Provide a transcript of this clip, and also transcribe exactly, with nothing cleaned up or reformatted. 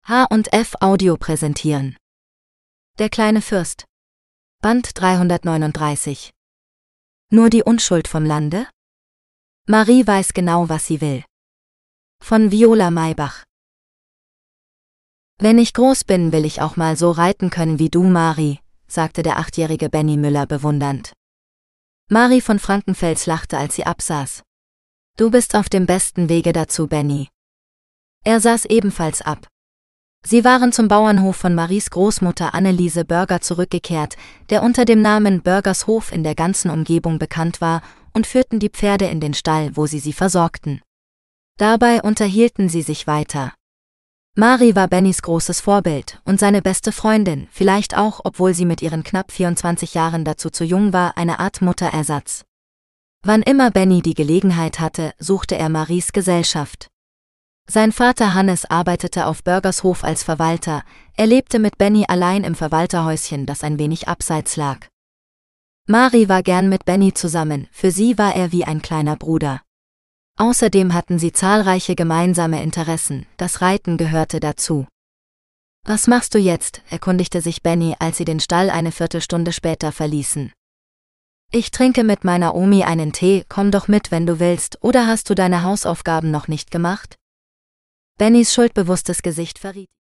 H und F Audio präsentieren. Der kleine Fürst. Band dreihundertneununddreißig. Nur die Unschuld vom Lande? Marie weiß genau, was sie will. Von Viola Maybach. Wenn ich groß bin, will ich auch mal so reiten können wie du, Marie, sagte der achtjährige Benny Müller bewundernd. Marie von Frankenfels lachte, als sie absaß. Du bist auf dem besten Wege dazu, Benny. Er saß ebenfalls ab. Sie waren zum Bauernhof von Maries Großmutter Anneliese Börger zurückgekehrt, der unter dem Namen Börgers Hof in der ganzen Umgebung bekannt war, und führten die Pferde in den Stall, wo sie sie versorgten. Dabei unterhielten sie sich weiter. Marie war Bennys großes Vorbild und seine beste Freundin, vielleicht auch, obwohl sie mit ihren knapp vierundzwanzig Jahren dazu zu jung war, eine Art Mutterersatz. Wann immer Benny die Gelegenheit hatte, suchte er Maries Gesellschaft. Sein Vater Hannes arbeitete auf Börgers Hof als Verwalter, er lebte mit Benny allein im Verwalterhäuschen, das ein wenig abseits lag. Marie war gern mit Benny zusammen, für sie war er wie ein kleiner Bruder. Außerdem hatten sie zahlreiche gemeinsame Interessen, das Reiten gehörte dazu. »Was machst du jetzt?« erkundigte sich Benny, als sie den Stall eine Viertelstunde später verließen. »Ich trinke mit meiner Omi einen Tee, komm doch mit, wenn du willst, oder hast du deine Hausaufgaben noch nicht gemacht?« Bennys schuldbewusstes Gesicht verriet